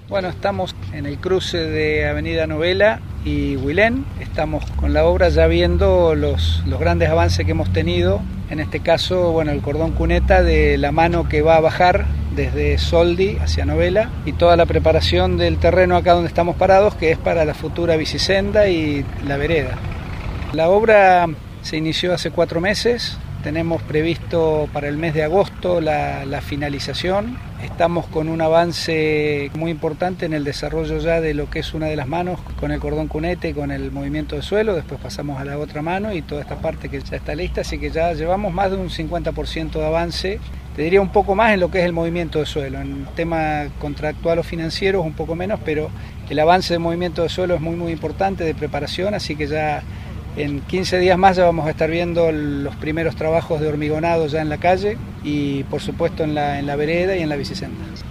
Bueno, estamos en el cruce de Avenida Novela y Huilén. Estamos con la obra ya viendo los grandes avances que hemos tenido. En este caso, bueno, el cordón cuneta de la mano que va a bajar desde Soldi hacia Novela y toda la preparación del terreno acá donde estamos parados, que es para la futura bicisenda y la vereda. La obra se inició hace 4 meses. Tenemos previsto para el mes de agosto la finalización. Estamos con un avance muy importante en el desarrollo ya de lo que es una de las manos con el cordón cunete y con el movimiento de suelo. Después pasamos a la otra mano y toda esta parte que ya está lista, así que ya llevamos más de un 50% de avance. Te diría un poco más en lo que es el movimiento de suelo. En el tema contractual o financiero es un poco menos, pero el avance del movimiento de suelo es muy importante de preparación, así que ya en 15 días más ya vamos a estar viendo los primeros trabajos de hormigonado ya en la calle y por supuesto en la vereda y en la bicisenda.